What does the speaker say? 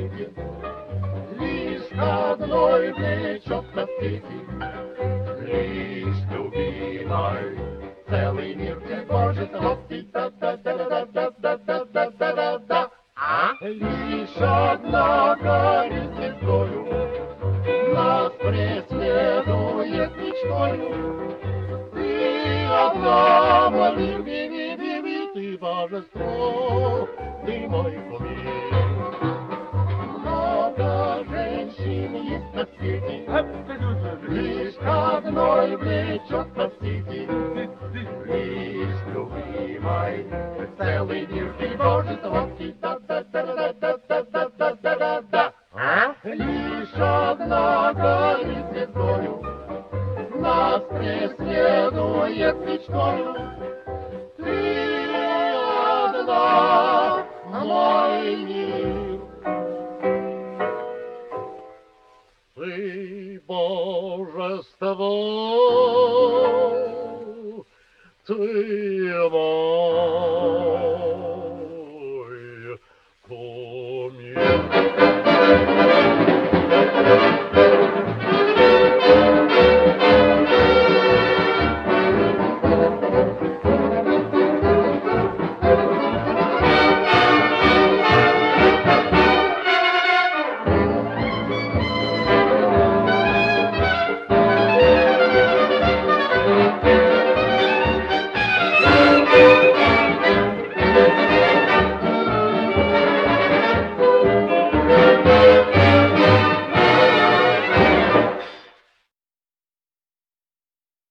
свете лишь одной влечет на свете, лишь любимой целый мир тревожит лопти, да-да-да-да-да-да-да-да-да-да. Лишь одна горит звездою, нас преследует мечтою. Ты одна, мой мир, ты божество, ты мой кумир. Много женщин есть на свете, лишь одной влечет на свете, лишь любимой целый мир тревожит лодки, да-да-да-да-да-да-да-да-да-да. Лишь одна горит звездою, нас преследует мечтою. Ты одна, мой мир. Ты божество, ты